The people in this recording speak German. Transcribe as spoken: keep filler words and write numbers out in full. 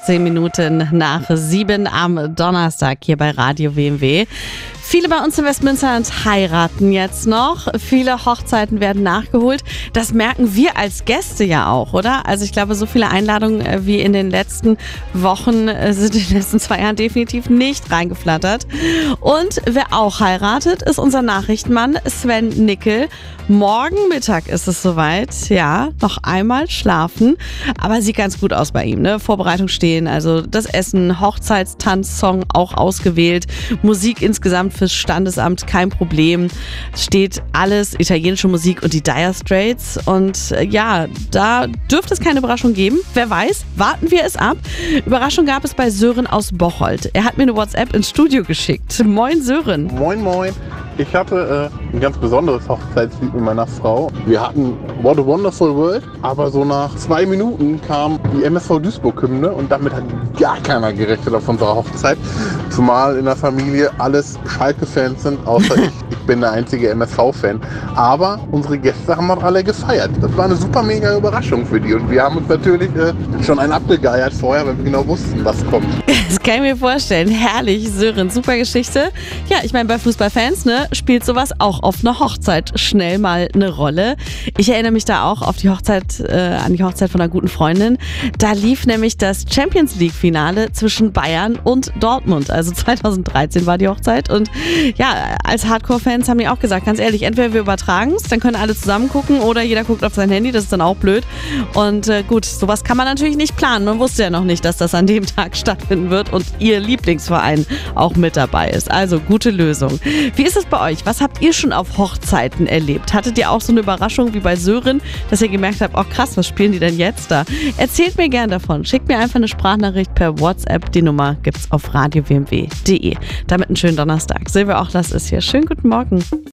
achtzehn Minuten nach sieben am Donnerstag hier bei Radio W M W. Viele bei uns in Westmünsterland heiraten jetzt noch. Viele Hochzeiten werden nachgeholt. Das merken wir als Gäste ja auch, oder? Also ich glaube, so viele Einladungen wie in den letzten Wochen sind in den letzten zwei Jahren definitiv nicht reingeflattert. Und wer auch heiratet, ist unser Nachrichtenmann Sven Nickel. Morgen Mittag ist es soweit. Ja, noch einmal schlafen. Aber sieht ganz gut aus bei ihm, ne? Vorbereitung stehen, also das Essen, Hochzeitstanzsong auch ausgewählt. Musik insgesamt fürs Standesamt kein Problem. Steht alles, italienische Musik und die Dire Straits. Und äh, ja, da dürfte es keine Überraschung geben. Wer weiß, warten wir es ab. Überraschung gab es bei Sören aus Bocholt. Er hat mir eine WhatsApp ins Studio geschickt. Moin Sören. Moin moin. Ich hatte äh, ein ganz besonderes Hochzeitslied mit meiner Frau. Wir hatten What a Wonderful World, aber so nach zwei Minuten kam die M S V Duisburg-Hymne und damit hat gar keiner gerechnet auf unserer Hochzeit. Zumal in der Familie alles Schalke-Fans sind, außer ich. Ich bin der einzige M S V-Fan. Aber unsere Gäste haben auch alle gefeiert. Das war eine super mega Überraschung für die. Und wir haben uns natürlich äh, schon einen abgegeiert vorher, weil wir genau wussten, was kommt. Das kann ich mir vorstellen. Herrlich, Sören. Super Geschichte. Ja, ich meine, bei Fußballfans, ne, spielt sowas auch auf einer Hochzeit schnell mal eine Rolle. Ich erinnere mich da auch auf die Hochzeit, äh, an die Hochzeit von einer guten Freundin. Da lief nämlich das Champions League-Finale zwischen Bayern und Dortmund. Also zweitausenddreizehn war die Hochzeit. Und ja, als Hardcore-Fans haben die auch gesagt, ganz ehrlich, entweder wir übertragen es, dann können alle zusammen gucken, oder jeder guckt auf sein Handy, das ist dann auch blöd. Und äh, gut, sowas kann man natürlich nicht planen. Man wusste ja noch nicht, dass das an dem Tag stattfinden wird und ihr Lieblingsverein auch mit dabei ist. Also gute Lösung. Wie ist es bei euch? Was habt ihr schon auf Hochzeiten erlebt? Hattet ihr auch so eine Überraschung wie bei Sören, dass ihr gemerkt habt, oh krass, was spielen die denn jetzt da? Erzählt mir gern davon. Schickt mir einfach eine Sprachnachricht per WhatsApp. Die Nummer gibt's auf radio w m w punkt d e. Damit einen schönen Donnerstag. Silvia auch, das ist hier. Schönen guten Morgen.